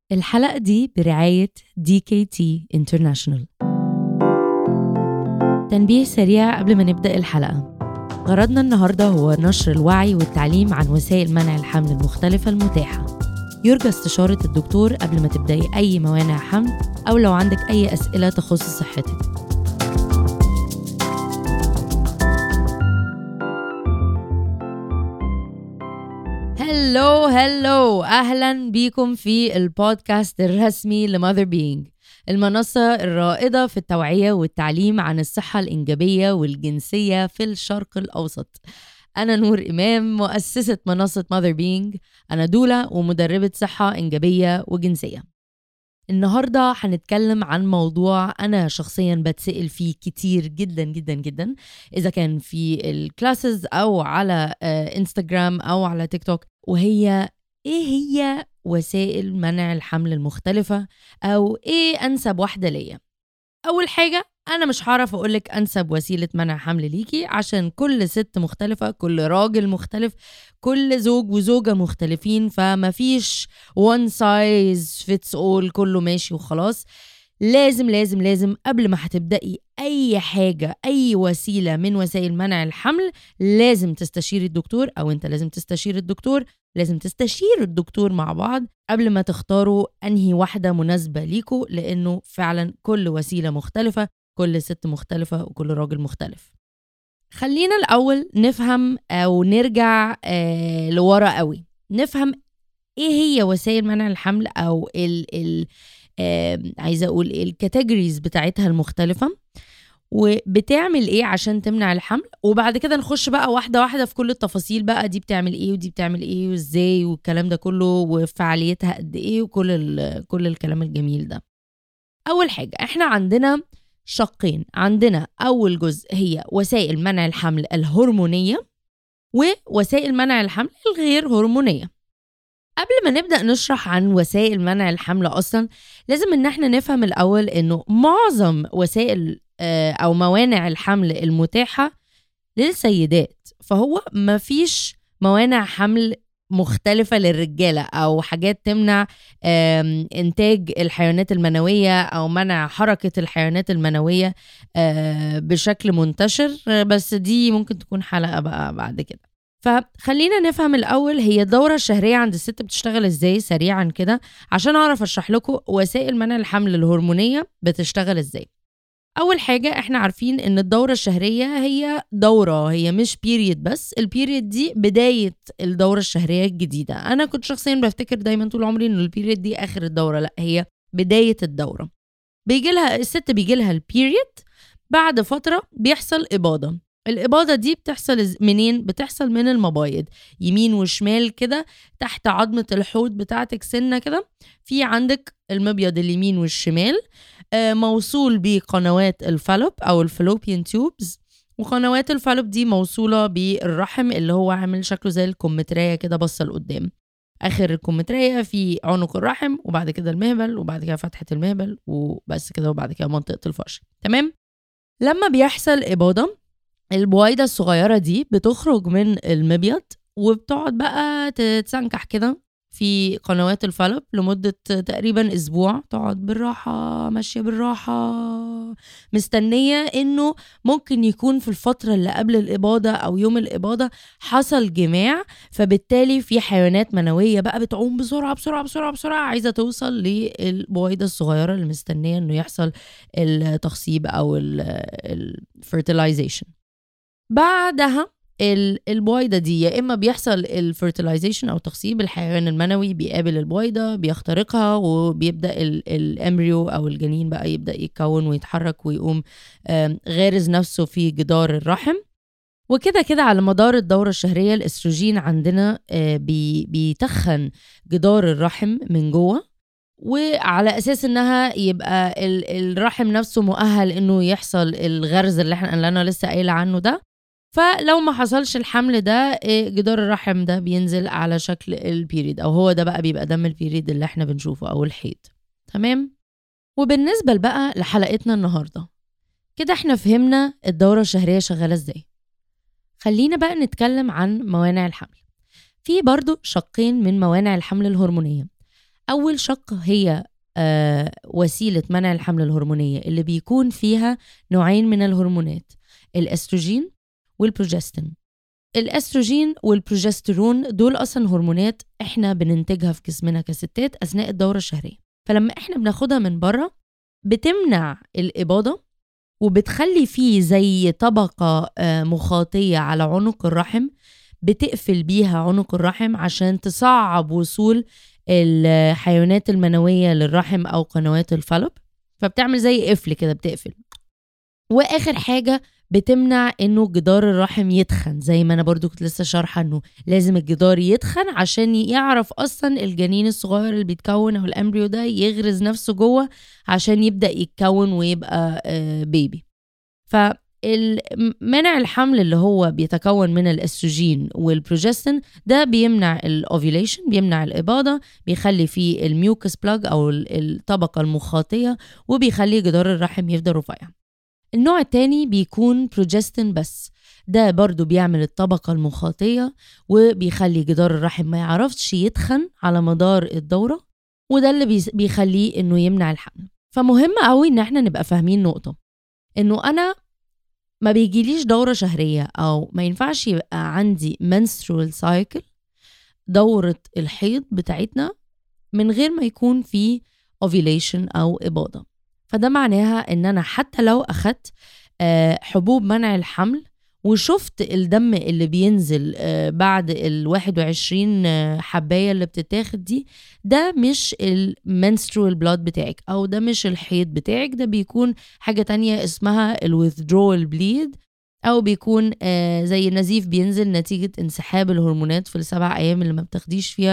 الحلقة دي برعاية DKT International. تنبيه سريع قبل ما نبدأ الحلقة. غرضنا النهاردة هو نشر الوعي والتعليم عن وسائل منع الحمل المختلفة المتاحة. يرجى استشارة الدكتور قبل ما تبدأي أي موانع حمل أو لو عندك أي أسئلة تخص صحتك. هلو أهلا بيكم في البودكاست الرسمي لماذر بينج، المنصة الرائدة في التوعية والتعليم عن الصحة الإنجابية والجنسية في الشرق الأوسط. أنا نور إمام، مؤسسة منصة ماذر بينج. أنا دولة ومدربة صحة إنجابية وجنسية. النهاردة هنتكلم عن موضوع أنا شخصياً بتسأل فيه كتير جداً جداً جداً، إذا كان في الكلاسز أو على إنستغرام أو على تيك توك، وهي إيه هي وسائل منع الحمل المختلفة، أو إيه أنسب واحدة ليا. أول حاجة، أنا مش هعرف أقولك أنسب وسيلة منع حمل ليكي، عشان كل ست مختلفة، كل راجل مختلف، كل زوج وزوجة مختلفين، فما فيش one size fits all كله ماشي وخلاص. لازم قبل ما هتبدأي أي حاجة، أي وسيلة من وسائل منع الحمل، لازم تستشير الدكتور، أو أنت لازم تستشير الدكتور، لازم تستشير الدكتور مع بعض قبل ما تختاروا أنهي واحدة مناسبة ليكوا، لأنه فعلا كل وسيلة مختلفة، كل ست مختلفة، وكل راجل مختلف. خلينا الأول نفهم أو نرجع لورا قوي، نفهم إيه هي وسائل منع الحمل، أو عايزة أقول الكاتيجوريز بتاعتها المختلفة، وبتعمل إيه عشان تمنع الحمل. وبعد كده نخش بقى واحدة واحدة في كل التفاصيل، بقى دي بتعمل إيه ودي بتعمل إيه وإزاي والكلام ده كله، وفعاليتها قد إيه، وكل الكلام الجميل ده. أول حاجة، إحنا عندنا شقين. عندنا أول جزء هي وسائل منع الحمل الهرمونية، ووسائل منع الحمل الغير هرمونية. قبل ما نبدأ نشرح عن وسائل منع الحمل أصلا، لازم إن احنا نفهم الأول إنه معظم وسائل أو موانع الحمل المتاحة للسيدات، فهو مفيش موانع حمل مختلفة للرجالة، أو حاجات تمنع إنتاج الحيوانات المنوية أو منع حركة الحيوانات المنوية بشكل منتشر. بس دي ممكن تكون حلقة بقى بعد كده. فخلينا نفهم الأول هي الدورة الشهرية عند الست بتشتغل إزاي سريعا كده، عشان أعرف أشرح لكم وسائل منع الحمل الهرمونية بتشتغل إزاي. أول حاجة، إحنا عارفين إن الدورة الشهرية هي دورة، هي مش بيريد بس. البيريد دي بداية الدورة الشهرية الجديدة. أنا كنت شخصيا بفتكر دايما طول عمري إن البيريد دي آخر الدورة، لأ، هي بداية الدورة. الست بيجيلها البيريد، بعد فترة بيحصل إباضة. الإباضة دي بتحصل منين؟ بتحصل من المبايض، يمين وشمال كده، تحت عظمة الحوض بتاعتك سنة كده. في عندك المبيض اليمين والشمال، موصول بقنوات الفالوب أو الفالوبيان تيوبز، وقنوات الفالوب دي موصولة بالرحم اللي هو عامل شكله زي الكمثرية كده بصة لقدام. آخر الكمثرية في عنق الرحم، وبعد كده المهبل، وبعد كده فتحة المهبل، وبس كده، وبعد كده منطقة الفرج. تمام؟ لما بيحصل إباضة، البويضة الصغيرة دي بتخرج من المبيض، وبتقعد بقى تتسنكح كده في قنوات الفالوب لمدة تقريبا أسبوع. تقعد بالراحة، ماشية بالراحة، مستنية إنه ممكن يكون في الفترة اللي قبل الإباضة أو يوم الإباضة حصل جماع، فبالتالي في حيوانات منوية بقى بتعوم بسرعة بسرعة بسرعة بسرعة، عايزة توصل للبويضة الصغيرة اللي مستنية إنه يحصل التخصيب أو الفيرتيلايزيشن. بعدها البويضة دي يا إما بيحصل الفيرتيلايزيشن أو تخصيب، الحيوان المنوي بيقابل البويضة بيخترقها، وبيبدأ الأمريو أو الجنين بقى يبدأ يتكون ويتحرك ويقوم غارز نفسه في جدار الرحم. وكده كده على مدار الدورة الشهرية الأستروجين عندنا بيتخن جدار الرحم من جوه، وعلى أساس إنها يبقى الرحم نفسه مؤهل إنه يحصل الغرز اللي أنا لسه قايلة عنه ده. فلو ما حصلش الحمل ده، جدار الرحم ده بينزل على شكل البيريد، او هو ده بقى بيبقى دم البيريد اللي احنا بنشوفه او الحيض. تمام؟ وبالنسبة بقى لحلقتنا النهاردة، كده احنا فهمنا الدورة الشهرية شغالة ازاي. خلينا بقى نتكلم عن موانع الحمل. في برضو شقين من موانع الحمل الهرمونية. أول شق هي وسيلة منع الحمل الهرمونية اللي بيكون فيها نوعين من الهرمونات، الأستروجين والبروجستين. الأستروجين والبروجستيرون دول أصلا هرمونات احنا بننتجها في جسمنا كستات أثناء الدورة الشهرية، فلما احنا بناخدها من بره بتمنع الإباضة وبتخلي فيه زي طبقة مخاطية على عنق الرحم، بتقفل بيها عنق الرحم عشان تصعب وصول الحيوانات المنوية للرحم أو قنوات الفالوب، فبتعمل زي قفل كده بتقفل. وآخر حاجة بتمنع إنه جدار الرحم يتخن، زي ما أنا برضو كنت لسه شارحة إنه لازم الجدار يتخن عشان يعرف أصلا الجنين الصغير اللي بيتكون أو الأمبريو ده يغرز نفسه جوه عشان يبدأ يتكون ويبقى بيبي. فمنع الحمل اللي هو بيتكون من الاستروجين والبروجستين ده بيمنع الاوفيوليشن، بيمنع الإباضة، بيخلي فيه الميوكس بلاج أو الطبقة المخاطية، وبيخلي جدار الرحم يفضل رفيع. النوع التاني بيكون بروجستين بس، ده برضو بيعمل الطبقة المخاطية وبيخلي جدار الرحم ما يعرفش يتخن على مدار الدورة، وده اللي بيخليه إنه يمنع الحمل. فمهم قوي إن احنا نبقى فاهمين نقطة، إنه أنا ما بيجيليش دورة شهرية أو ما ينفعش يبقى عندي menstrual cycle، دورة الحيض بتاعتنا، من غير ما يكون في ovulation أو إباضة. فده معناها إن أنا حتى لو أخدت حبوب منع الحمل وشفت الدم اللي بينزل بعد 21 حباية اللي بتتاخد دي، ده مش المنسترول بلاد بتاعك أو ده مش الحيض بتاعك، ده بيكون حاجة تانية اسمها withdrawal bleed، أو بيكون زي نزيف بينزل نتيجة انسحاب الهرمونات في 7 أيام اللي ما بتاخديش فيها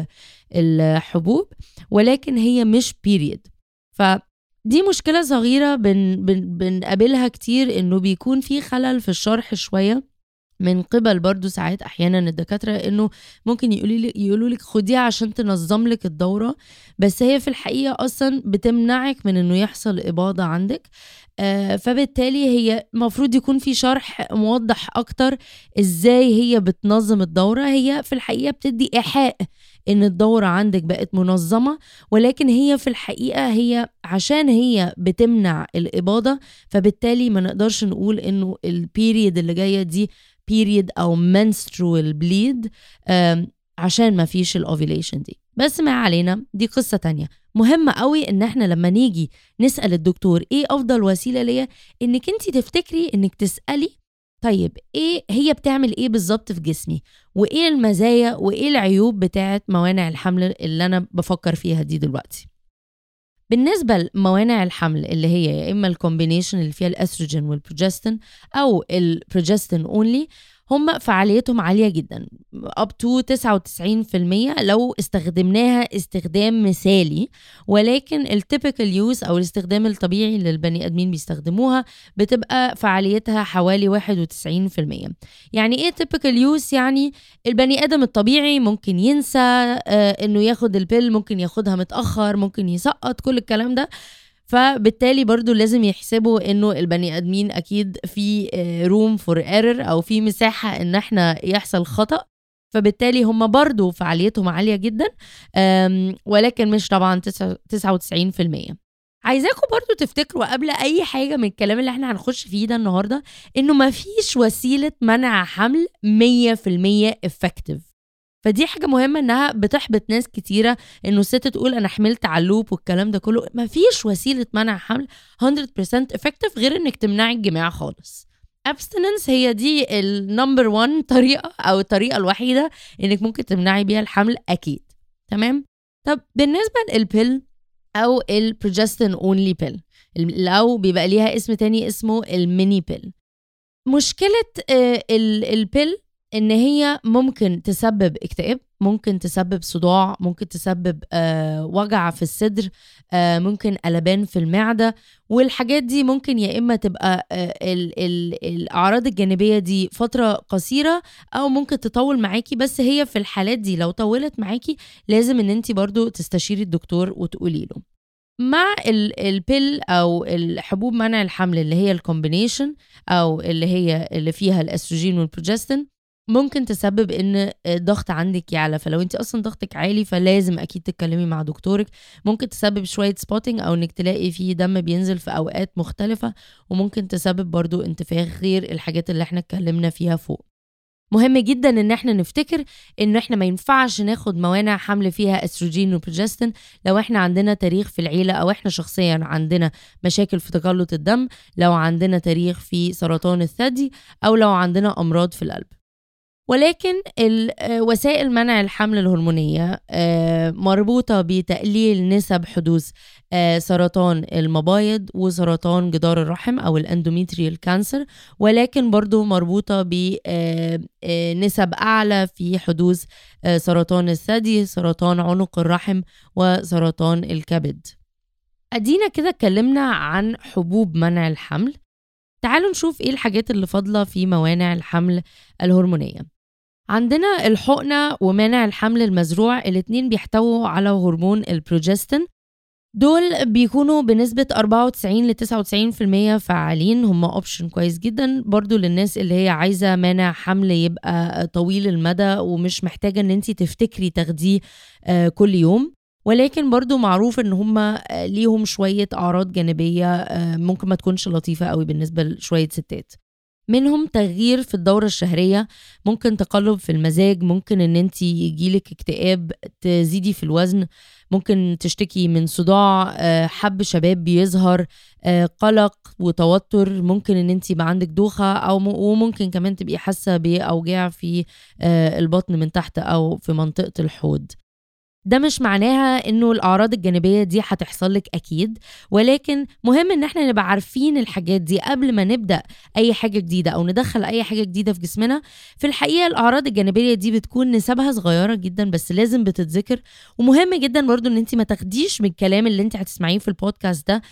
الحبوب، ولكن هي مش period. فدي مشكلة صغيرة بنقابلها كتير، إنه بيكون في خلل في الشرح شوية من قبل برضو ساعات أحيانا الدكاترة، إنه ممكن يقولوا لك خديها عشان تنظم لك الدورة، بس هي في الحقيقة أصلا بتمنعك من إنه يحصل إباضة عندك. فبالتالي هي مفروض يكون في شرح موضح أكتر إزاي هي بتنظم الدورة. هي في الحقيقة بتدي إيحاء إن الدورة عندك بقت منظمة، ولكن هي في الحقيقة هي عشان هي بتمنع الإباضة، فبالتالي ما نقدرش نقول إنه البيريد اللي جاية دي period أو menstrual bleed عشان ما فيش الأوفيليشن دي. بس ما علينا، دي قصة تانية. مهمة قوي إن احنا لما نيجي نسأل الدكتور إيه أفضل وسيلة ليا، إنك انتي تفتكري إنك تسألي طيب إيه هي بتعمل إيه بالظبط في جسمي، وإيه المزايا وإيه العيوب بتاعت موانع الحمل اللي أنا بفكر فيها دي دلوقتي. بالنسبة لموانع الحمل اللي هي يا إما الكومبينيشن اللي فيها الأستروجين والبروجستين أو البروجستين أونلي، هم فعاليتهم عالية جدا up to 99% لو استخدمناها استخدام مثالي، ولكن التيبيكال يوز أو الاستخدام الطبيعي اللي البني أدمين بيستخدموها بتبقى فعاليتها حوالي 91%. يعني إيه تيبيكال يوز؟ يعني البني أدم الطبيعي ممكن ينسى إنه ياخد البيل، ممكن ياخدها متأخر، ممكن يسقط، كل الكلام ده. فبالتالي برضو لازم يحسبوا انه البني ادمين اكيد في room for error او في مساحة ان احنا يحصل خطأ، فبالتالي هم برضو فعاليتهم عالية جدا، ولكن مش طبعا 99%. عايزاكم برضو تفتكروا قبل اي حاجة من الكلام اللي احنا هنخش فيه ده النهاردة، انه ما فيش وسيلة منع حمل 100% effective. فدي حاجة مهمة انها بتحبط ناس كتيرة، انه الست تقول انا حملت على اللوب والكلام ده كله. مفيش وسيلة منع حمل 100% effective غير انك تمنعي الجماع خالص. abstinence هي دي النمبر 1 طريقة او الطريقة الوحيدة انك ممكن تمنعي بيها الحمل اكيد. تمام؟ طب بالنسبة للبيل او البروجستين اونلي بيل، او بيبقى ليها اسم تاني اسمه الميني بيل، مشكلة البيل إن هي ممكن تسبب اكتئاب، ممكن تسبب صداع، ممكن تسبب وجع في الصدر، ممكن قلبان في المعدة، والحاجات دي ممكن يا إما تبقى الأعراض الجانبية دي فترة قصيرة أو ممكن تطول معاكي. بس هي في الحالات دي لو طولت معاكي لازم إن انتي برضو تستشيري الدكتور وتقولي له. مع البيل أو الحبوب منع الحمل اللي هي الكومبينيشن أو اللي هي اللي فيها الأستروجين والبروجستين، ممكن تسبب ان الضغط عندك يعلى، فلو انت اصلا ضغطك عالي فلازم اكيد تتكلمي مع دكتورك. ممكن تسبب شوية سبوتنج او انك تلاقي فيه دم بينزل في اوقات مختلفة، وممكن تسبب برضو انتفاخ غير الحاجات اللي احنا اتكلمنا فيها فوق. مهم جدا ان احنا نفتكر ان احنا ما ينفعش ناخد موانع حمل فيها استروجين وبروجستين لو احنا عندنا تاريخ في العيلة، او احنا شخصيا عندنا مشاكل في تجلط الدم، لو عندنا تاريخ في سرطان الثدي، او لو عندنا امراض في القلب. ولكن وسائل منع الحمل الهرمونية مربوطة بتقليل نسب حدوث سرطان المبايض وسرطان جدار الرحم أو الاندوميتريال كانسر، ولكن برضو مربوطة بنسب أعلى في حدوث سرطان الثدي، سرطان عنق الرحم، وسرطان الكبد. أدينا كده اتكلمنا عن حبوب منع الحمل. تعالوا نشوف ايه الحاجات اللي فاضلة في موانع الحمل الهرمونية. عندنا الحقنة ومانع الحمل المزروع، الاتنين بيحتووا على هرمون البروجستين. دول بيكونوا بنسبة 94-99% فعالين، هم اوبشن كويس جدا برضو للناس اللي هي عايزة مانع حمل يبقى طويل المدى ومش محتاجة ان انتي تفتكري تاخديه كل يوم. ولكن برضو معروف ان هم ليهم شوية اعراض جانبية ممكن ما تكونش لطيفة قوي بالنسبة لشوية ستات. منهم تغيير في الدورة الشهرية، ممكن تقلب في المزاج، ممكن ان انتي يجيلك اكتئاب، تزيدي في الوزن، ممكن تشتكي من صداع، حب شباب بيظهر، قلق وتوتر، ممكن ان انتي يبقى عندك دوخة، وممكن كمان تبقي حاسة بأوجاع في البطن من تحت او في منطقة الحوض. ده مش معناها انه الاعراض الجانبيه دي هتحصل لك اكيد، ولكن مهم ان احنا نبقى عارفين الحاجات دي قبل ما نبدا اي حاجه جديده او ندخل اي حاجه جديده في جسمنا. في الحقيقه الاعراض الجانبيه دي بتكون نسبها صغيره جدا بس لازم بتتذكر، ومهم جدا برضو ان انت ما تاخديش من الكلام اللي انت هتسمعيه في البودكاست ده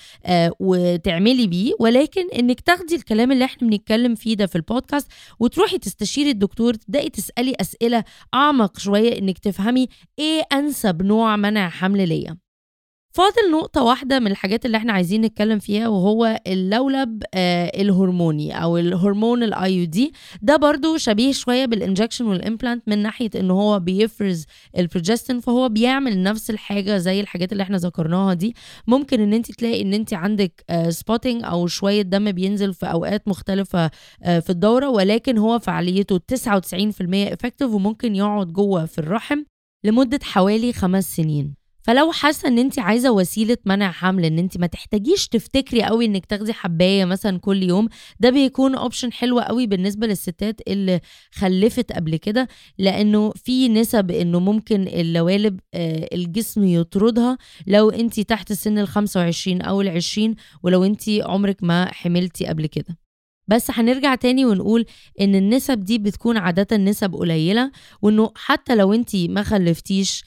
وتعملي بيه، ولكن انك تاخدي الكلام اللي احنا بنتكلم فيه ده في البودكاست وتروحي تستشيري الدكتور، تبداي تسالي اسئله اعمق شويه انك تفهمي ايه انسب نوع منع حمل ليا. فاضل نقطة واحدة من الحاجات اللي احنا عايزين نتكلم فيها، وهو اللولب الهرموني او الهرمون الاي دي. ده برضو شبيه شوية بالانجكشن والامبلانت من ناحية انه هو بيفرز البروجستين، فهو بيعمل نفس الحاجة زي الحاجات اللي احنا ذكرناها دي. ممكن ان انت تلاقي ان انت عندك سبوتنج او شوية دم بينزل في اوقات مختلفة في الدورة، ولكن هو فعاليته 99% افكتيف، وممكن يقعد جوه في الرحم لمدة حوالي 5 سنين. فلو حاسه ان انت عايزه وسيله منع حمل ان انت ما تحتاجيش تفتكري قوي انك تاخدي حبايه مثلا كل يوم، ده بيكون اوبشن حلو قوي بالنسبه للستات اللي خلفت قبل كده، لانه في نسب انه ممكن اللوالب الجسم يطردها لو انت تحت سن ال25 او ال20، ولو انت عمرك ما حملتي قبل كده. بس هنرجع تاني ونقول ان النسب دي بتكون عادة نسب قليلة، وانه حتى لو انتي ما خلفتيش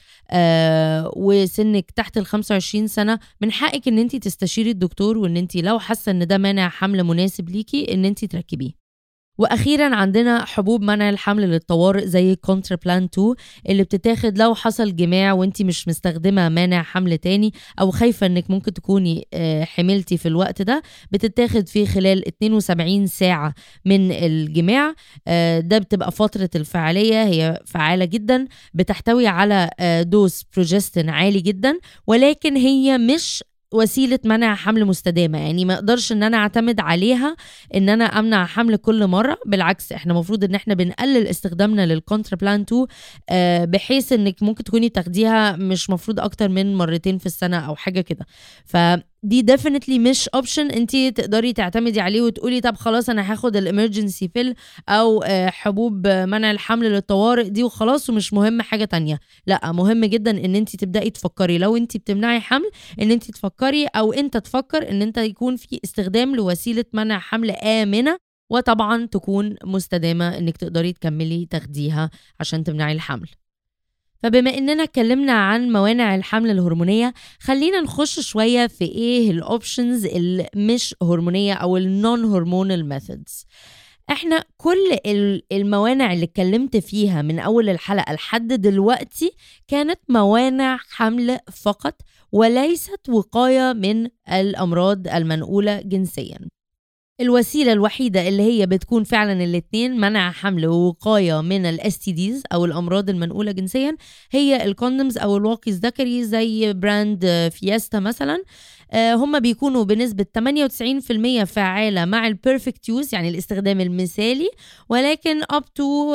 وسنك تحت ال25 سنة، من حقك ان انتي تستشيري الدكتور، وان انتي لو حاسة ان ده مانع حمل مناسب ليكي ان انتي تركبيه. واخيرا عندنا حبوب منع الحمل للطوارئ زي كونترابلان 2 اللي بتتاخد لو حصل جماع وانتي مش مستخدمة مانع حمل تاني او خايفة انك ممكن تكوني حملتي في الوقت ده. بتتاخد في خلال 72 ساعة من الجماع. ده بتبقى فترة الفعالية هي فعالة جدا، بتحتوي على دوز بروجستين عالي جدا، ولكن هي مش وسيلة منع حمل مستدامة. يعني ما اقدرش ان انا اعتمد عليها ان انا امنع حمل كل مرة، بالعكس احنا مفروض ان احنا بنقلل استخدامنا للكونترابلان 2 بحيث انك ممكن تكوني تاخديها مش مفروض اكتر من مرتين في السنة او حاجة كده. دي definitely مش option انتي تقدري تعتمدي عليه وتقولي طب خلاص انا هاخد الامرجنسي بيل او حبوب منع الحمل للطوارئ دي وخلاص ومش مهم حاجة تانية. لا، مهم جدا ان انتي تبدأي تفكري لو انتي بتمنعي حمل ان انتي تفكري او انت تفكر ان انت يكون في استخدام لوسيلة منع حمل آمنة، وطبعا تكون مستدامة انك تقدري تكملي تاخديها عشان تمنعي الحمل. فبما اننا اتكلمنا عن موانع الحمل الهرمونية، خلينا نخش شوية في ايه الاوبشنز اللي مش هرمونية او النون هرمونال ميثودز. احنا كل الموانع اللي اتكلمت فيها من اول الحلقة لحد دلوقتي كانت موانع حمل فقط، وليست وقاية من الامراض المنقولة جنسيا. الوسيلة الوحيدة اللي هي بتكون فعلا الاتنين، منع حمل ووقاية من ال STDs أو الأمراض المنقولة جنسيا، هي الكوندومز أو الواقي الذكري زي براند فياستا مثلا. هم بيكونوا بنسبة 98% فعالة مع البيرفكت يوز، يعني الاستخدام المثالي، ولكن up to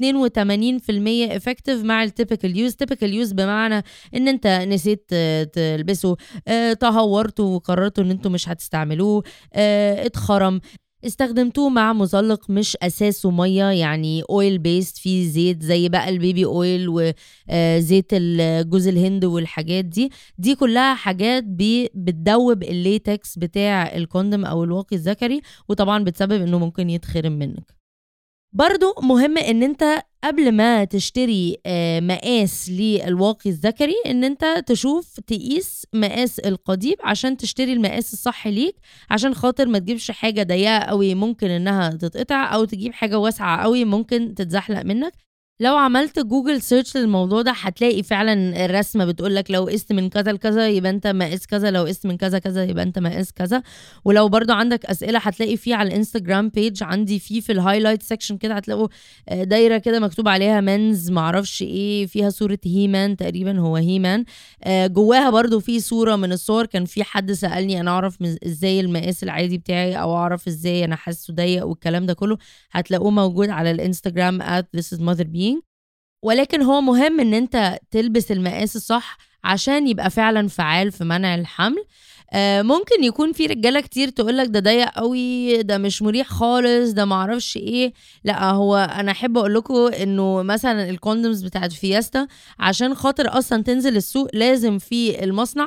82% effective مع التيبيكال يوز. تيبيكال يوز بمعنى ان انت نسيت تلبسه، تهورتوا وقررتوا ان انتوا مش هتستعملوه، اتخرم، استخدمتوه مع مزلق مش أساسه مية، يعني اويل بيست فيه زيت زي بقى البيبي اويل وزيت جوز الهند والحاجات دي كلها حاجات بتدوب الليتكس بتاع الكوندوم أو الواقي الذكري، وطبعا بتسبب انه ممكن يتخرم منك. برضو مهم ان انت قبل ما تشتري مقاس للواقي الذكري ان انت تشوف تقيس مقاس القضيب عشان تشتري المقاس الصح ليك، عشان خاطر ما تجيبش حاجة ضيقة قوي ممكن انها تتقطع، او تجيب حاجة واسعة قوي ممكن تتزحلق منك. لو عملت جوجل سيرش للموضوع ده هتلاقي فعلا الرسمة بتقولك لو قست من كذا لكذا يبقى انت مقاس كذا، لو قست من كذا كذا يبقى انت مقاس كذا. ولو برضو عندك اسئلة هتلاقي فيه على الانستجرام بيج عندي في الهايلايت سيكشن كده هتلاقوا دايرة كده مكتوب عليها منز معرفش ايه، فيها صورة هيمان، تقريبا هو هيمان. جواها برضو في صورة من الصور كان في حد سألني انا اعرف ازاي المقاس العادي بتاعي او اعرف ازاي انا حاسه ضيق والكلام ده كله، هتلاقوه موجود على الانستجرام @thisismotherbeing. ولكن هو مهم ان انت تلبس المقاس الصح عشان يبقى فعلا فعال في منع الحمل. ممكن يكون في رجالة كتير تقولك ده ضيق قوي، ده مش مريح خالص، ده معرفش ايه. لا، هو انا احب اقولكم انه مثلا الكوندومز بتاعت فياستا عشان خاطر اصلا تنزل السوق لازم في المصنع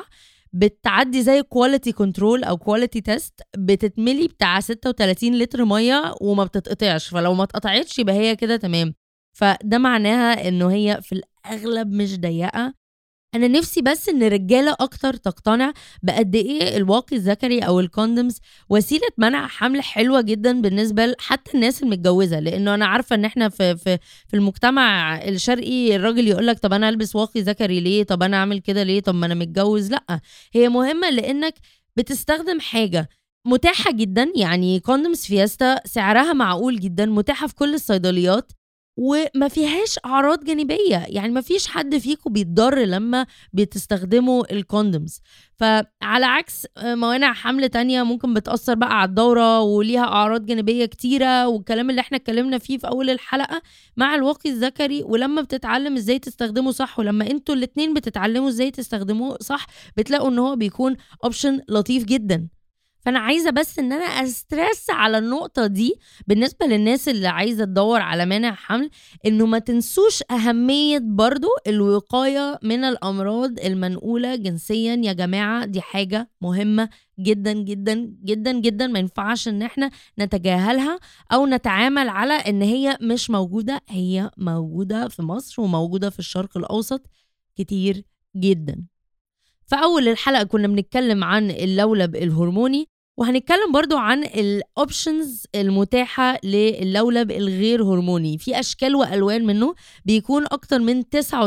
بتعدي زي كواليتي كنترول او كواليتي تيست، بتتملي بتاع 36 لتر مية وما بتتقطعش، فلو ما اتقطعتش يبقى هي كده تمام. فده معناها انه هي في الاغلب مش ضيقه. انا نفسي بس ان رجاله اكتر تقتنع بقد ايه الواقي الذكري او الكوندومز وسيله منع حمل حلوه جدا بالنسبه حتى الناس المتجوزه، لانه انا عارفه ان احنا في المجتمع الشرقي الراجل يقولك طب انا البس واقي ذكري ليه، طب انا اعمل كده ليه، طب ما انا متجوز. لا، هي مهمه لانك بتستخدم حاجه متاحه جدا، يعني كوندومز فياستا سعرها معقول جدا، متاحه في كل الصيدليات وما فيهاش اعراض جانبيه، يعني ما فيش حد فيكم بيتضر لما بتستخدموا الكوندومز. فعلى عكس موانع حمل تانية ممكن بتأثر بقى على الدورة وليها اعراض جانبيه كتيره والكلام اللي احنا اتكلمنا فيه في اول الحلقه، مع الواقي الذكري ولما بتتعلم ازاي تستخدمه صح، ولما انتوا الاتنين بتتعلموا ازاي تستخدموه صح بتلاقوا ان هو بيكون اوبشن لطيف جدا. فانا عايزه بس ان انا استرس على النقطه دي بالنسبه للناس اللي عايزه تدور على مانع حمل، انه ما تنسوش اهميه برضو الوقايه من الامراض المنقوله جنسيا يا جماعه. دي حاجه مهمه جدا جدا جدا جدا، ما ينفعش ان احنا نتجاهلها او نتعامل على ان هي مش موجوده. هي موجوده في مصر وموجوده في الشرق الاوسط كتير جدا. في أول الحلقة كنا بنتكلم عن اللولب الهرموني، وهنتكلم برضو عن الأوبشنز المتاحة للولب الغير هرموني. في أشكال وألوان منه بيكون أكتر من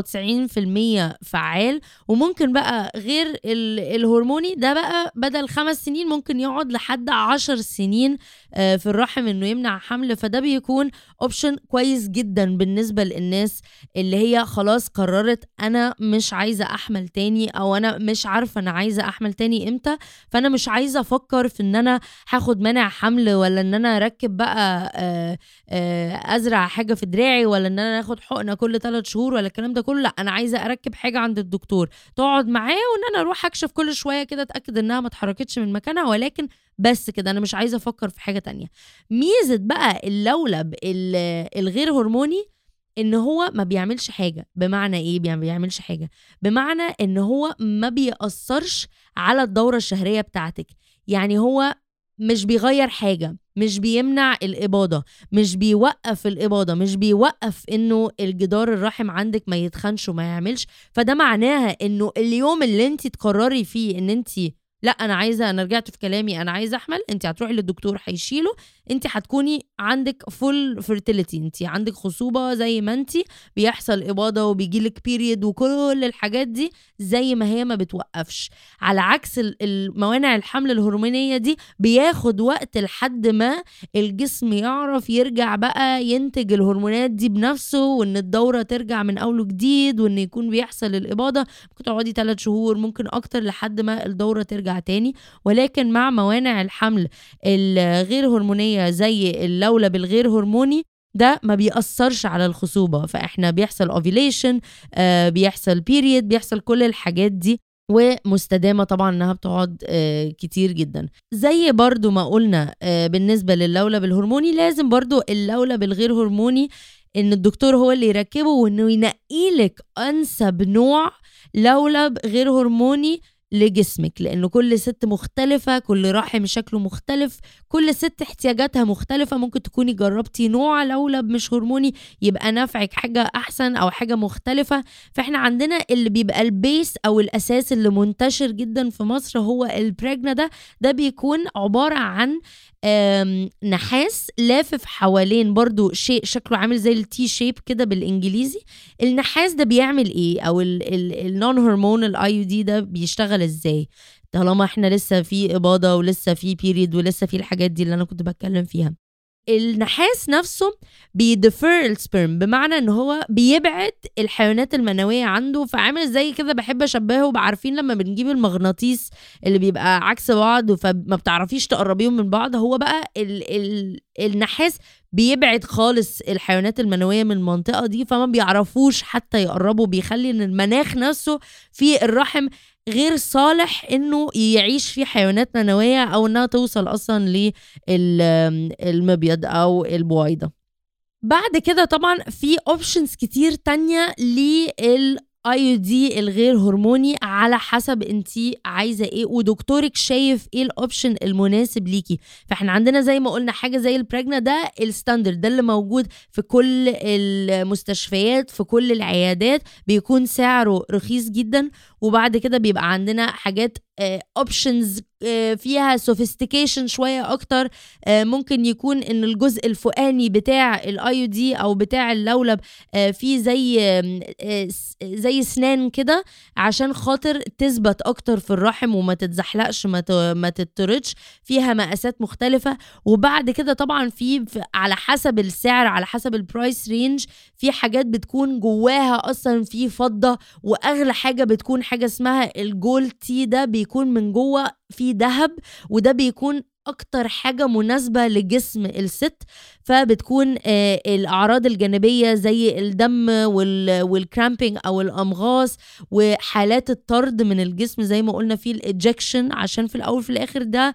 99% فعال، وممكن بقى غير الهرموني ده بقى بدل 5 سنين ممكن يقعد لحد 10 سنين في الرحم إنه يمنع حمل. فده بيكون أوبشن كويس جدا بالنسبة للناس اللي هي خلاص قررت أنا مش عايزة أحمل تاني، أو أنا مش عارفة أنا عايزة أحمل تاني إمتى، فأنا مش عايزة أفكر في ان انا هاخد منع حمل، ولا ان انا اركب بقى ازرع حاجه في دراعي، ولا ان انا اخد حقنه كل 3 شهور ولا الكلام ده كله. لا، انا عايزه اركب حاجه عند الدكتور تقعد معايا، وان انا اروح اكشف كل شويه كده اتاكد انها ما اتحركتش من مكانها، ولكن بس كده انا مش عايزه افكر في حاجه تانية. ميزه بقى اللولب الغير هرموني ان هو ما بيعملش حاجه. بمعنى ايه ما بيعملش حاجه؟ بمعنى ان هو ما بيأثرش على الدوره الشهريه بتاعتك. يعني هو مش بيغير حاجة، مش بيمنع الإباضة، مش بيوقف الإباضة، مش بيوقف إنه الجدار الرحم عندك ما يتخنش وما يعملش. فده معناها إنه اليوم اللي انتي تقرري فيه إن انتي لا انا رجعت في كلامي، انا عايزه احمل، انت هتروحي للدكتور هيشيله، انت هتكوني عندك فول فيرتيليتي، انت عندك خصوبه زي ما انت، بيحصل اباضه وبيجيلك بيريد وكل الحاجات دي زي ما هي ما بتوقفش. على عكس الموانع الحمل الهرمونيه دي بياخد وقت لحد ما الجسم يعرف يرجع بقى ينتج الهرمونات دي بنفسه، وان الدوره ترجع من اول وجديد، وان يكون بيحصل الاباضه. ممكن تقعدي 3 شهور، ممكن اكتر، لحد ما الدوره ترجع تاني. ولكن مع موانع الحمل الغير هرمونيه زي اللولب الغير هرموني ده ما بيأثرش على الخصوبة، فإحنا بيحصل ovulation، بيحصل period، بيحصل كل الحاجات دي، ومستدامة طبعا انها بتقعد كتير جدا. زي برضو ما قلنا بالنسبة للولب الهرموني، لازم برضو اللولب الغير هرموني ان الدكتور هو اللي يركبه، وانه ينقيلك انسب نوع لولب غير هرموني لجسمك، لأنه كل ست مختلفة، كل رحم شكله مختلف، كل ست احتياجاتها مختلفة. ممكن تكوني جربتي نوع لولب مش هرموني يبقى نافعك حاجة أحسن أو حاجة مختلفة. فإحنا عندنا اللي بيبقى البيس أو الأساس اللي منتشر جدا في مصر هو البريجنا. ده بيكون عبارة عن نحاس لافف حوالين برضو شيء شكله عامل زي التي شيب كده بالإنجليزي. النحاس ده بيعمل ايه، او النون هرمون الاي يو دي ده بيشتغل ازاي طالما احنا لسه في اباضه ولسه في بيريد ولسه في الحاجات دي اللي انا كنت بتكلم فيها؟ النحاس نفسه بيدفر السبرم، بمعنى ان هو بيبعد الحيوانات المنوية عنده. فعامل زي كده، بحب اشبهه بعارفين لما بنجيب المغناطيس اللي بيبقى عكس بعض فما بتعرفيش تقربيهم من بعض، هو بقى النحاس بيبعد خالص الحيوانات المنوية من المنطقة دي، فما بيعرفوش حتى يقربوا، بيخلي ان المناخ نفسه في الرحم غير صالح انه يعيش فيه حيوانات منوية، او انها توصل اصلا للمبيض او البويضة. بعد كده طبعا في اوبشنز كتير تانية IUD الغير هرموني، على حسب انتي عايزة ايه ودكتورك شايف ايه الاوبشن المناسب ليكي. فاحنا عندنا زي ما قلنا حاجة زي البريجنا، ده الستاندرد، ده اللي موجود في كل المستشفيات، في كل العيادات، بيكون سعره رخيص جدا. وبعد كده بيبقى عندنا حاجات اوبشنز فيها سوفيستيكيشن شوية اكتر. ممكن يكون ان الجزء الفوقاني بتاع IUD او بتاع اللولب فيه زي سنان كده، عشان خاطر تثبت اكتر في الرحم وما تتزحلقش، ما تتطردش، فيها مقاسات مختلفة. وبعد كده طبعا في على حسب السعر، على حسب البرايس رينج، في حاجات بتكون جواها اصلا في فضة، واغلى حاجة بتكون حاجة اسمها الجولد تي، ده بيكون من جوه في ذهب، وده بيكون اكتر حاجة مناسبة لجسم الست. فبتكون الاعراض الجانبية زي الدم والكرامبينج او الامغاص، وحالات الطرد من الجسم زي ما قلنا في الاجكشن، عشان في الاول في الاخر ده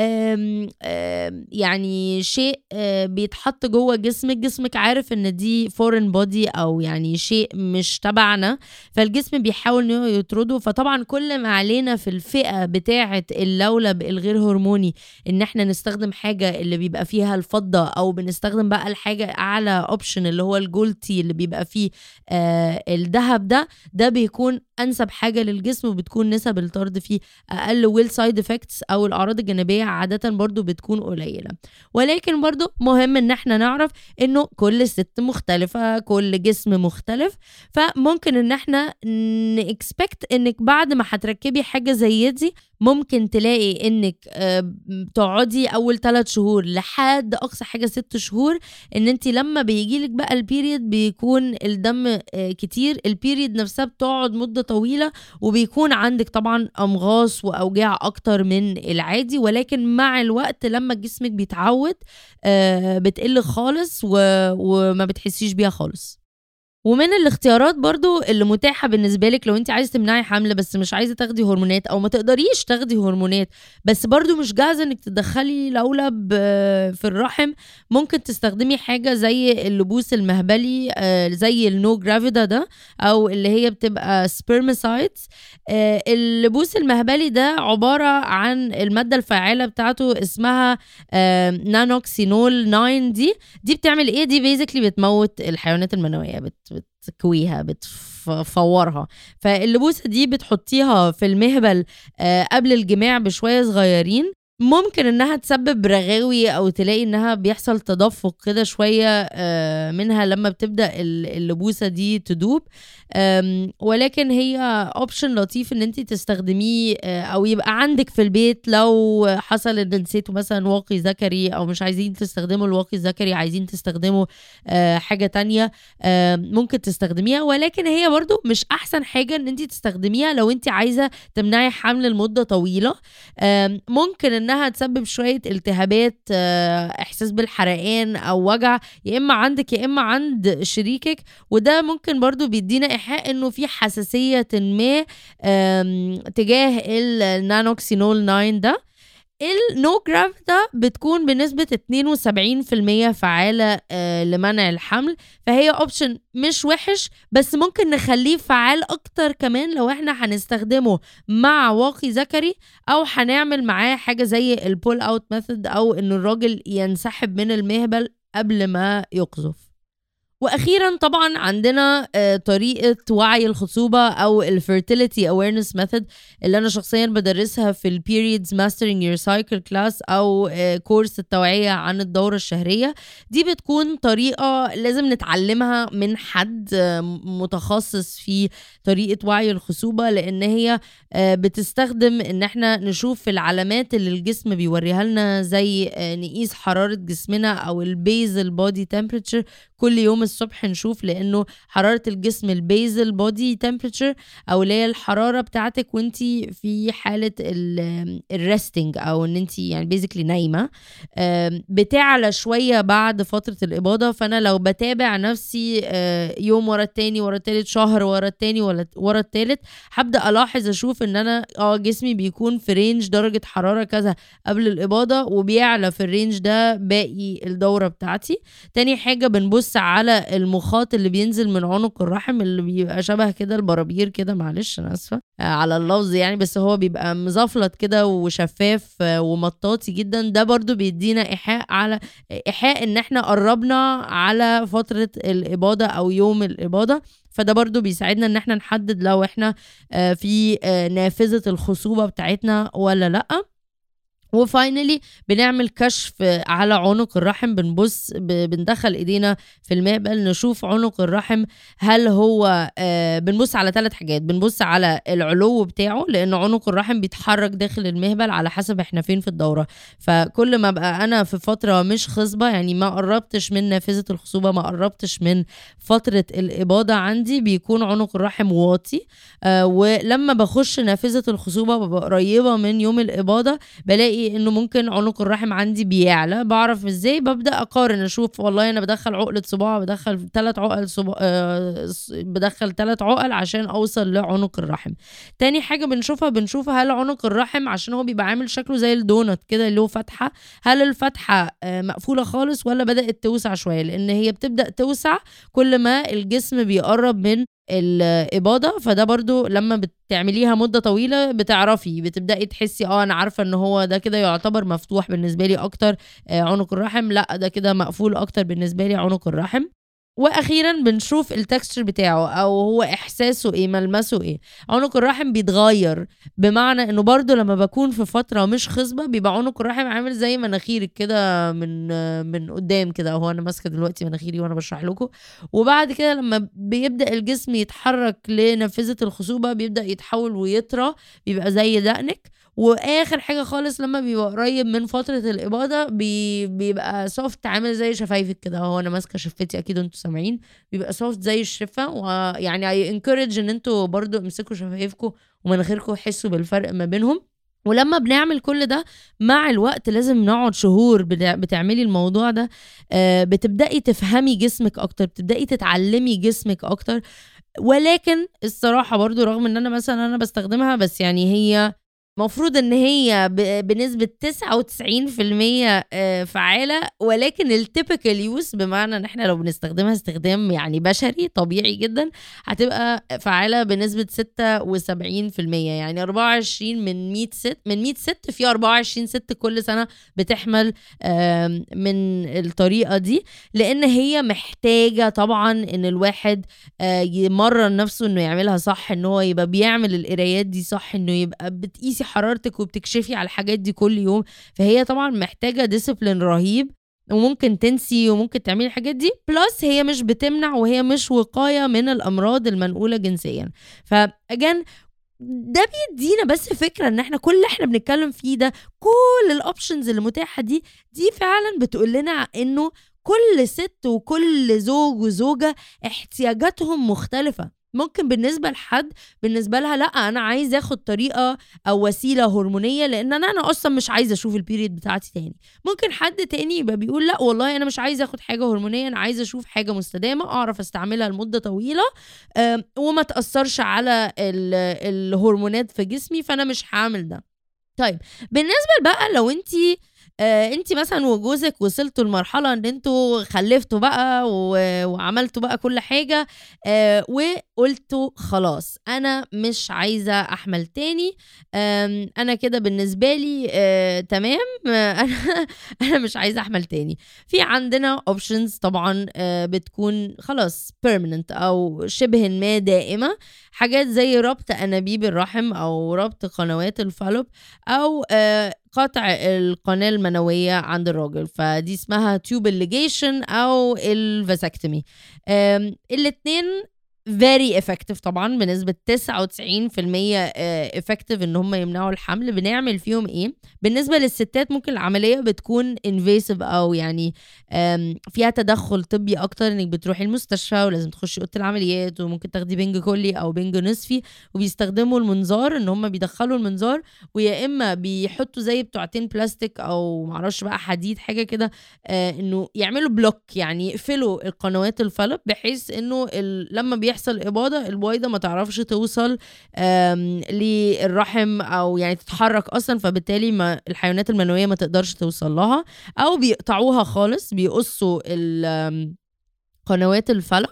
يعني شيء بيتحط جوه جسمك عارف ان دي فورين بودي، او يعني شيء مش تبعنا، فالجسم بيحاول انه يطرده. فطبعا كل ما علينا في الفئة بتاعة اللولب الغير هرموني ان احنا نستخدم حاجة اللي بيبقى فيها الفضة، او بنستخدم بقى الحاجة اعلى اوبشن اللي هو الجولد تي اللي بيبقى فيه الذهب، ده بيكون انسب حاجة للجسم، وبتكون نسب الطرد فيه اقل، والسايد افكتس او الاعراض الجانبية عادة برضو بتكون قليلة. ولكن برضو مهم ان احنا نعرف انه كل ست مختلفة، كل جسم مختلف، فممكن ان احنا نكسبكت انك بعد ما هتركبي حاجة زي دي ممكن تلاقي انك تقعدي اول 3 شهور لحد اقصى حاجة 6 شهور، ان انت لما بيجيلك بقى البيريد بيكون الدم كتير، البيريد نفسها بتقعد مدة طويلة، وبيكون عندك طبعا امغاص واوجاع اكتر من العادي. ولكن مع الوقت لما جسمك بيتعود بتقل خالص وما بتحسيش بيها خالص. ومن الاختيارات برضو اللي متاحة بالنسبة لك لو انت عايزة تمنعي حمل بس مش عايزة تاخدي هرمونات، او ما تقدريش تاخدي هرمونات بس برضو مش جاهزة انك تدخلي لولب في الرحم، ممكن تستخدمي حاجة زي اللبوس المهبلي زي النو جرافيدا ده، او اللي هي بتبقى سبرمسايدز. اللبوس المهبلي ده عبارة عن المادة الفاعلة بتاعته اسمها نانوكسينول 9. دي بتعمل ايه؟ دي بيزيكلي بتموت الحيوانات المنوية، بتكويها بتفورها. فاللبوسة دي بتحطيها في المهبل قبل الجماع بشوية صغيرين، ممكن انها تسبب رغاوي او تلاقي انها بيحصل تدفق كده شوية منها لما بتبدأ اللبوسة دي تدوب. ولكن هي اوبشن لطيف ان انت تستخدميه او يبقى عندك في البيت لو حصل ان نسيتوا مثلا واقي ذكري او مش عايزين تستخدموا الواقي الذكري، عايزين تستخدموا حاجة تانية ممكن تستخدميها. ولكن هي برضو مش احسن حاجة ان انت تستخدميها لو انت عايزة تمنعي حمل لمدة طويلة. ممكن انها تسبب شوية التهابات، احساس بالحرقان او وجع، يا اما عندك يا اما عند شريكك. وده ممكن برضو بيدينا ايحاء انه في حساسية ما تجاه النانوكسينول 9 ده. النو جراف ده بتكون بنسبة 72% فعالة لمنع الحمل، فهي اوبشن مش وحش، بس ممكن نخليه فعال اكتر كمان لو احنا هنستخدمه مع واقي ذكري او هنعمل معاه حاجة زي البول اوت ميثود، او ان الراجل ينسحب من المهبل قبل ما يقذف. واخيرا طبعا عندنا طريقه وعي الخصوبه او الفيرتيليتي اويرنس ميثود اللي انا شخصيا بدرسها في البيريدز ماسترينج يور سايكل كلاس او كورس التوعيه عن الدوره الشهريه. دي بتكون طريقه لازم نتعلمها من حد متخصص في طريقه وعي الخصوبه، لان هي بتستخدم ان احنا نشوف العلامات اللي الجسم بيوريها لنا، زي نقيس حراره جسمنا او البيزل بودي تمبريتشر كل يوم الصبح نشوف، لانه حرارة الجسم البيزل بودي تمبريتشر او اللي هي الحرارة بتاعتك وانتي في حالة الريستنج او ان انتي يعني بيزيكلي نايمة، بتعلى شوية بعد فترة الإباضة. فانا لو بتابع نفسي يوم ورا التاني ورا التالت، شهر ورا التاني ورا التالت، هبدأ الاحظ اشوف ان انا جسمي بيكون في رينج درجة حرارة كذا قبل الإباضة، وبيعلى في الرينج ده باقي الدورة بتاعتي. تاني حاجة بنبص على المخاط اللي بينزل من عنق الرحم، اللي بيبقى شبه كده البرابير كده، معلش انا اسفه على اللفظ يعني، بس هو بيبقى مزفلط كده وشفاف ومطاطي جدا. ده برضو بيدينا ايحاء ان احنا قربنا على فترة الإباضة او يوم الإباضة. فده برضو بيساعدنا ان احنا نحدد لو احنا في نافذة الخصوبة بتاعتنا ولا لأ. وفاينلي بنعمل كشف على عنق الرحم، بندخل ايدينا في المهبل نشوف عنق الرحم هل هو بنبص على 3 حاجات. بنبص على العلو بتاعه، لان عنق الرحم بيتحرك داخل المهبل على حسب احنا فين في الدورة. فكل ما بقى انا في فترة مش خصبة، يعني ما قربتش من نافذة الخصوبة، ما قربتش من فترة الإباضة عندي، بيكون عنق الرحم واطي. ولما بخش نافذة الخصوبة ببقى قريبة من يوم الإباضة، بلاقي انه ممكن عنق الرحم عندي بيعلى. بعرف ازاي؟ ببدأ اقارن اشوف والله انا بدخل عقلة صباع، بدخل 3 عقل بدخل 3 عقل عشان اوصل لعنق الرحم. تاني حاجة بنشوفها هل عنق الرحم، عشان هو بيبقى عامل شكله زي الدونت كده اللي هو فتحة، هل الفتحة مقفولة خالص ولا بدأت توسع شوية؟ لان هي بتبدأ توسع كل ما الجسم بيقرب من الإباضة. فده برضو لما بتعمليها مدة طويلة بتعرفي، بتبدأي تحسي أنا عارفة إن هو ده كده يعتبر مفتوح بالنسبة لي أكتر عنق الرحم، لأ ده كده مقفول أكتر بالنسبة لي عنق الرحم. واخيرا بنشوف التكستشر بتاعه او هو احساسه ايه، ملمسه ايه. عنق الرحم بيتغير، بمعنى انه برضو لما بكون في فترة مش خصبة بيبقى عنق الرحم عامل زي مناخيرك كده من قدام كده، اهو انا ماسكة دلوقتي مناخيري وانا بشرح لكم. وبعد كده لما بيبدأ الجسم يتحرك لنافذة الخصوبة بيبدأ يتحول ويطرى، بيبقى زي دقنك. واخر حاجه خالص لما بيبقى قريب من فتره الاباضه بيبقى سوفت، عامل زي شفايفك كده. هو انا ماسكه شفتي اكيد انتوا سامعين، بيبقى سوفت زي الشفه. ويعني اي انكورج ان انتوا برضو امسكوا شفايفكم ومناخيركم وحسوا بالفرق ما بينهم. ولما بنعمل كل ده مع الوقت، لازم نقعد شهور بتعملي الموضوع ده، بتبدأي تفهمي جسمك اكتر، بتبدأي تتعلمي جسمك اكتر. ولكن الصراحه برضو رغم ان انا مثلا انا بستخدمها، بس يعني هي مفروض إن هي بنسبة 99% فعّالة، ولكن الtypical use بمعنى إن إحنا لو بنستخدمها استخدام يعني بشري طبيعي جدًا، هتبقى فعّالة بنسبة 76%. يعني 24 من 100 سِت في 24 سِت كل سنة بتحمل من الطريقة دي، لإن هي محتاجة طبعًا إن الواحد يمرّن نَفْسه إنه يعملها صح، إن هو يبقى بيعمل القرايات دي صح، إنه يبقى بتقيسي حرارتِك وبتكشفي على الحاجات دي كل يوم، فهي طبعًا محتاجة discipline رهيب، وممكن تنسي وممكن تعملي الحاجات دي، plus هي مش بتمنع وهي مش وقاية من الأمراض المنقولة جنسيًا. فagain ده بيدّينا بس فكرة إن إحنا كل اللي إحنا بنتكلّم فيه ده، كل الoptions اللي متاحة دي، دي فعلًا بتقول لنا إنه كل سِت وكل زوج وزوجة احتياجاتهم مختلفة. ممكن بالنسبة لحد بالنسبة لها لأ، أنا عايز آخُد طريقة أو وسيلة هرمونية لإن أنا أصلًا مش عايز أشوف الperiod بتاعتي تاني. ممكن حد تاني يبقى بيقول لأ والله أنا مش عايز آخُد حاجة هرمونية، أنا عايز أشوف حاجة مستدامة أعرف أستعملها لمدة طويلة وما تأثّرش على الهرمونات في جسمي، فأنا مش هاعمل ده. طيب بالنسبة بقى لو أنتِ مثلًا وجوزِك وصلتوا لمرحلة إن أنتم خلّفتوا بقى وعملتوا بقى كل حاجة وقُلتوا خلاص أنا مش عايزة أحمل تاني، أنا كده بالنسبة لي تمام، أنا مش عايزة أحمل تاني. في عندنا options طبعًا بتكون خلاص permanent أو شِبه ما دائمة، حاجات زي ربط أنابيب الرحم أو ربط قنوات الفالوب أو قطع القناة المنوية عند الراجل، فدي اسمها tubal ligation أو الvasectomy. الاتنين very effective طبعًا بنسبة 99% effective إن هم يمنعوا الحمل. بنعمل فيهم إيه؟ بالنسبة للستات ممكن العملية بتكون invasive أو يعني فيها تدخُّل طبّي أكتر، إنِّك بتروحي المستشفى ولازم تخشي أوضة العمليات وممكن تاخدي بنج كلّي أو بنج نصفي، وبيستخدموا المنظار إن هم بيدخّلوا المنظار ويا إمّا بيحطّوا زي بتوعتين بلاستيك أو ما أعرفش بقى حديد حاجة كده، إنه يعملوا block يعني يقفلوا القنوات الفالوب بحيث إنه لمّا بيحصل إباضة البويضة ما تعرفش توصل للرحم أو يعني تتحرّك أصلًا، فبالتالي ما الحيوانات المنوية ما تقدرش توصل لها، أو بيقطعوها خالص، بيقصّوا قنوات الفَلَق.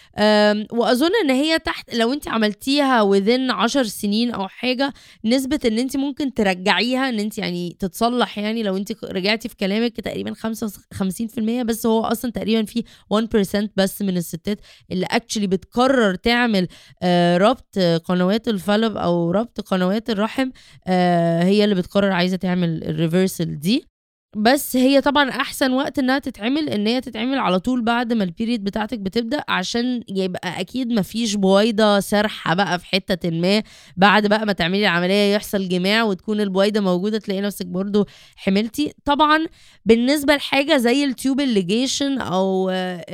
وأظن إن هي تحت لو أنتِ عملتيها within 10 سنين أو حاجة، نسبة إن أنتِ ممكن ترجّعيها إن أنتِ يعني تتصلّح يعني لو أنتِ رجعتِ في كلامِك تقريبًا 50%، بس هو أصلًا تقريبًا في 1% بس من الستات اللي actually بتقرر تعمل ربط قنوات الفَلَب أو ربط قنوات الرحم، هي اللي بتقرر عايزة تعمل الreversal دي. بس هي طبعًا أحسن وقت إنها تتعمل، إن هي تتعمل على طول بعد ما الperiod بتاعتِك بتبدأ، عشان يبقى أكيد ما فيش بويضة سارحة بقى في حتةٍ ما، بعد بقى ما تعملي العملية يحصل جماع وتكون البويضة موجودة تلاقي نفسِك برضه حملتِ. طبعًا بالنسبة لحاجة زي الtubal ligation أو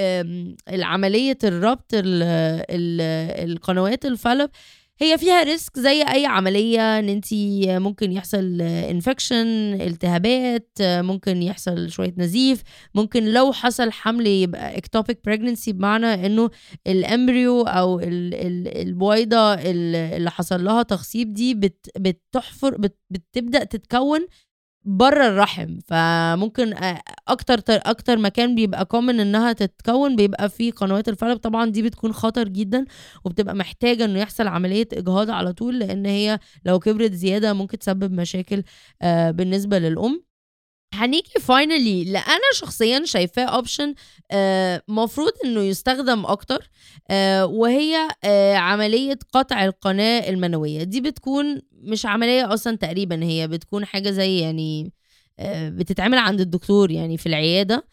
العملية الربط ال القنوات الفَلَب، هي فيها risk زي أي عملية، إن أنتِ ممكن يحصل infection، التهابات، ممكن يحصل شوية نزيف، ممكن لو حصل حمل يبقى ectopic pregnancy بمعنى إنه الembryo أو البويضة اللي حصل لها تخصيب دي بتحفر بتبدأ تتكوّن برّه الرحم، فممكن أكتر مكان بيبقى common إنها تتكوّن بيبقى في قنوات الفَلَب، طبعًا دي بتكون خطر جدًا، وبتبقى محتاجة إنه يحصل عملية إجهاض على طول، لإن هي لو كبرت زيادة ممكن تسبب مشاكل بالنسبة للأم. هنيجي finally اللي أنا شخصيًا شايفاه option مفروض إنه يستخدم أكتر، وهي عملية قطع القناة المنوية. دي بتكون مش عملية أصلًا تقريبًا، هي بتكون حاجة زي يعني بتتعمل عند الدكتور يعني في العيادة.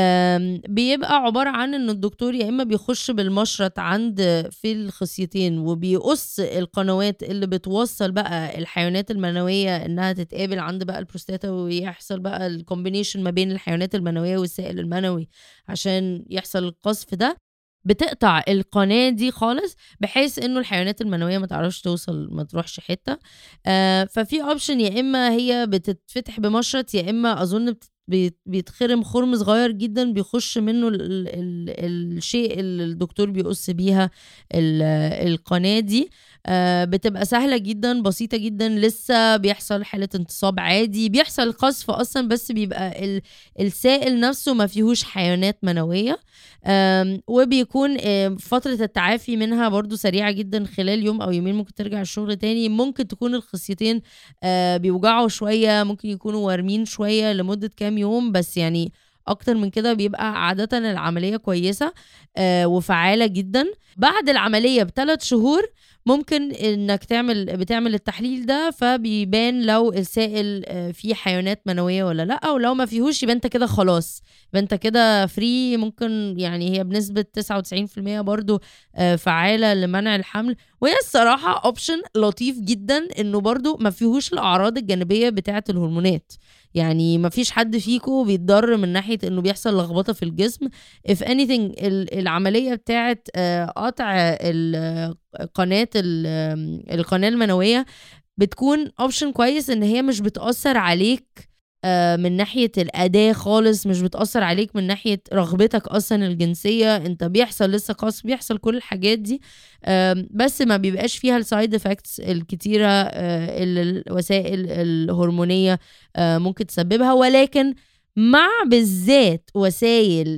بيبقى عبارة عن إن الدكتور يا إما بيخش بالمشرط في الخصيتين وبيقص القنوات اللي بتوصّل بقى الحيوانات المنوية إنها تتقابل عند بقى البروستاتا، ويحصل بقى الcombination ما بين الحيوانات المنوية والسائل المنوي عشان يحصل القصف ده. بتقطع القناة دي خالص بحيث إنه الحيوانات المنوية ما تعرفش توصل، ما تروحش حتّة. ففي option يا إما هي بتتفتح بمشرط، يا إما أظن بيتخرم خرم صغير جدا بيخش منه الشيء اللي الدكتور بيقص بيها القناة دي. بتبقى سهلة جدا بسيطة جدا، لسه بيحصل حالة انتصاب عادي، بيحصل قصف أصلا بس بيبقى السائل نفسه ما فيهوش حيوانات منوية. وبيكون فترة التعافي منها برضو سريعة جدا، خلال يوم أو يومين ممكن ترجع الشغل تاني. ممكن تكون الخصيتين بيوجعوا شوية، ممكن يكونوا وارمين شوية لمدة كام يوم، بس يعني أكتر من كده بيبقى عادة العملية كويسة وفعالة جدا. بعد العملية ب3 شهور ممكن انك بتعمل التحليل ده، فبيبان لو السائل فيه حيوانات منوية ولا لا، او لو ما فيهوش يبقى انت كده خلاص، يبقى انت كده فري. ممكن يعني هي بنسبة 99% برضو فعالة لمنع الحمل. وهي الصراحة اوبشن لطيف جدا انه برضو ما فيهوش الاعراض الجانبية بتاعة الهرمونات. يعني ما فيش حد فيكو بيتضر من ناحية انه بيحصل لخبطة في الجسم. if anything العملية بتاعة قطع القناة المنوية بتكون اوبشن كويس، ان هي مش بتأثر عليك من ناحية الأداة خالص، مش بتأثر عليك من ناحية رغبتك أصلا الجنسية. انت بيحصل لسه قص، بيحصل كل الحاجات دي، بس ما بيبقاش فيها السايد افكتس الكتيرة اللي الوسائل الهرمونية ممكن تسببها. ولكن مع بالذات وسائل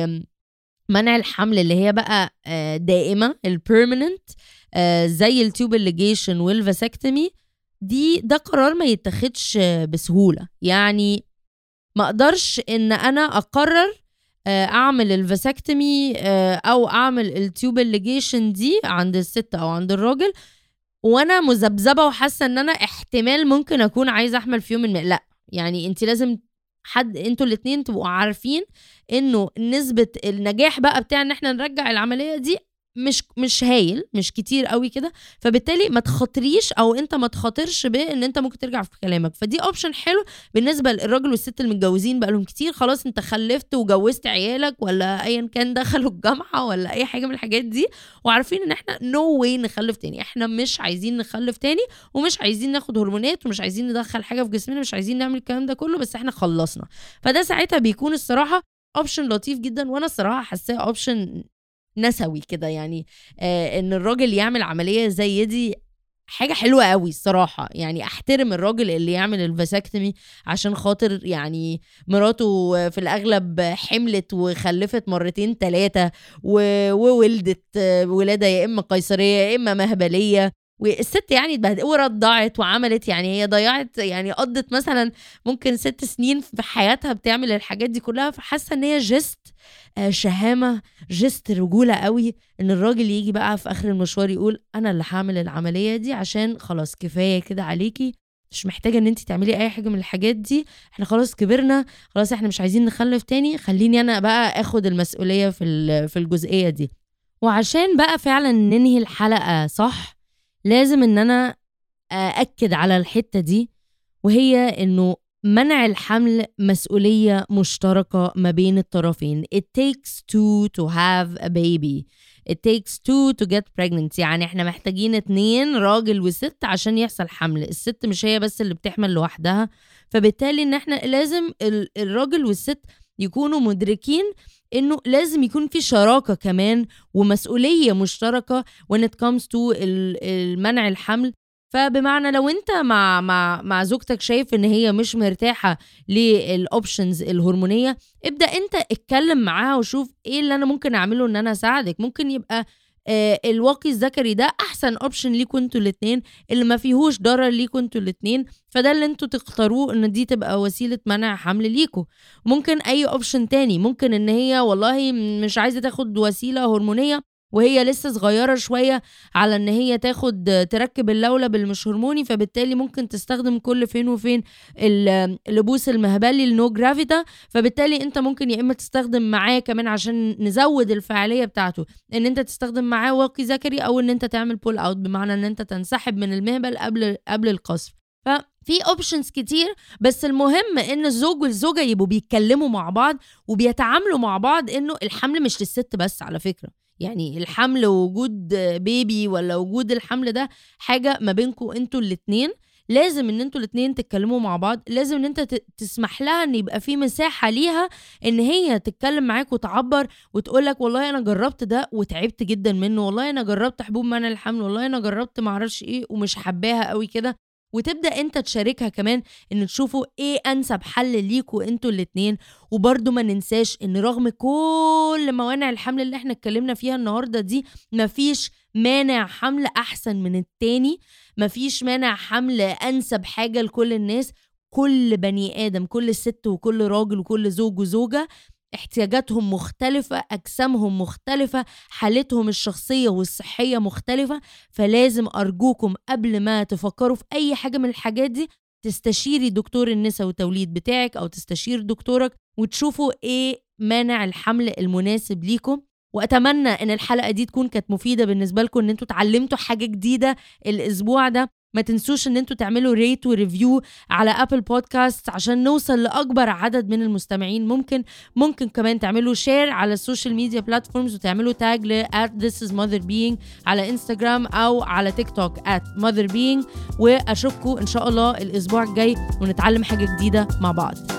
منع الحمل اللي هي بقى دائمة البيرمننت زي التيوب الليجيشن والفاسكتومي ده قرار ما يتخدش بسهولة. يعني ما اقدرش ان انا اقرر اعمل الفاسكتومي او اعمل التيوب الليجيشن دي عند الست او عند الراجل وانا مذبذبة وحاسة ان انا احتمال ممكن اكون عايزة احمل في يوم لا. يعني انت لازم انتوا الاتنين تبقوا عارفين انه نسبة النجاح بقى بتاع ان احنا نرجع العملية دي مش هايل، مش كتير قوي كده. فبالتالي ما تخاطريش او انت ما تخاطرش بان انت ممكن ترجع في كلامك. فدي اوبشن حلو بالنسبه للراجل والست المتجوزين بقى لهم كتير، خلاص انت خلفت وجوزت عيالك ولا ايا كان دخلوا الجامعه ولا اي حاجه من الحاجات دي، وعارفين ان احنا نو واي نخلف تاني، احنا مش عايزين نخلف تاني ومش عايزين ناخد هرمونات ومش عايزين ندخل حاجه في جسمنا، مش عايزين نعمل الكلام ده كله، بس احنا خلصنا. فده ساعتها بيكون الصراحه اوبشن لطيف جدا. وانا الصراحه حاساه اوبشن نسوي كده، يعني ان الراجل يعمل عملية زي دي حاجة حلوة قوي الصراحة. يعني احترم الراجل اللي يعمل الفاسكتومي عشان خاطر يعني مراته في الاغلب حملت وخلفت 2-3 وولدت ولادة يا اما قيصرية يا اما مهبلية، والست يعني ورضعت وعملت، يعني هي ضيعت، يعني قضت مثلا ممكن 6 سنين في حياتها بتعمل الحاجات دي كلها. فحاسة ان هي جست شهامة، جست رجولة قوي ان الراجل يجي بقى في اخر المشوار يقول انا اللي هعمل العملية دي عشان خلاص كفاية كده عليكي، مش محتاجة ان انت تعملي اي حاجة من الحاجات دي، احنا خلاص كبرنا، خلاص احنا مش عايزين نخلف تاني، خليني انا بقى اخد المسؤولية في الجزئية دي. وعشان بقى فعلا ننهي الحلقة صح، لازم ان انا أأكد على الحتة دي، وهي انه منع الحمل مسؤولية مشتركة ما بين الطرفين. It takes two to have a baby. It takes two to get pregnant. يعني احنا محتاجين 2 راجل وست عشان يحصل حمل. الست مش هي بس اللي بتحمل لوحدها، فبالتالي ان احنا لازم الراجل والست يكونوا مدركين انه لازم يكون في شراكة كمان ومسؤولية مشتركة when it comes to المنع الحمل. فبمعنى لو انت مع زوجتك شايف ان هي مش مرتاحة للأوبشنز الهرمونية، ابدأ انت اتكلم معاها وشوف ايه اللي انا ممكن اعمله ان انا اساعدك. ممكن يبقى الواقي الذكري ده احسن اوبشن ليكوا انتوا الاتنين، اللي ما فيهوش ضرر ليكوا انتوا الاتنين، فده اللي انتوا تختاروه ان دي تبقى وسيلة منع حمل ليكوا. ممكن اي اوبشن تاني، ممكن ان هي والله مش عايزة تاخد وسيلة هرمونية وهي لسه صغيرة شوية على ان هي تركب اللولب المش هرموني، فبالتالي ممكن تستخدم كل فين وفين اللبوس المهبلي النو جرافيتا. فبالتالي انت ممكن يا اما تستخدم معاه كمان عشان نزود الفعالية بتاعته ان انت تستخدم معاه واقي ذكري، او ان انت تعمل بول اوت بمعنى ان انت تنسحب من المهبل قبل القصف. ففي اوبشنز كتير، بس المهم ان الزوج والزوجة يبقوا بيتكلموا مع بعض وبيتعاملوا مع بعض انه الحمل مش للست بس على فكرة. يعني الحمل ووجود بيبي ولا وجود الحمل ده حاجة ما بينكم انتوا الاتنين، لازم ان انتوا الاتنين تتكلموا مع بعض، لازم ان انت تسمح لها ان يبقى في مساحة ليها ان هي تتكلم معاك وتعبر وتقولك والله انا جربت ده وتعبت جدا منه، والله انا جربت حبوب منع الحمل، والله انا جربت معرفش ايه ومش حباها قوي كده. وتبدأ انت تشاركها كمان ان تشوفوا ايه انسب حل ليكوا انتوا الاتنين. وبرضو ما ننساش ان رغم كل موانع الحمل اللي احنا اتكلمنا فيها النهاردة دي، مفيش مانع حمل احسن من التاني، مفيش مانع حمل انسب حاجة لكل الناس. كل بني ادم، كل ست وكل راجل وكل زوج وزوجة احتياجاتهم مختلفة، أجسامهم مختلفة، حالتهم الشخصية والصحية مختلفة. فلازم أرجوكم قبل ما تفكروا في أي حاجة من الحاجات دي تستشيري دكتور النساء والتوليد بتاعك أو تستشير دكتورك وتشوفوا إيه مانع الحمل المناسب ليكم. وأتمنى إن الحلقة دي تكون كانت مفيدة بالنسبة لكم، إن انتوا تعلمتوا حاجة جديدة الأسبوع ده. ما تنسوش ان انتوا تعملوا ريت وريفيو على ابل بودكاست عشان نوصل لاكبر عدد من المستمعين. ممكن كمان تعملوا شير على السوشيال ميديا بلاتفورمز وتعملوا تاج ل @thisismotherbeing على انستغرام او على تيك توك @motherbeing. واشوفكم ان شاء الله الاسبوع الجاي ونتعلم حاجة جديدة مع بعض.